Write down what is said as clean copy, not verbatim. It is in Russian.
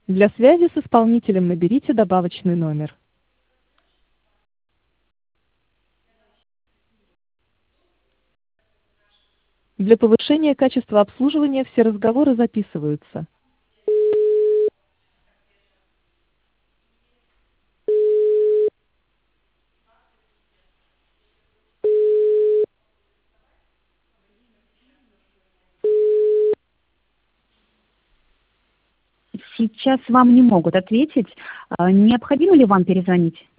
Для связи с исполнителем наберите добавочный номер. Для повышения качества обслуживания все разговоры записываются. Сейчас вам не могут ответить. Необходимо ли вам перезвонить?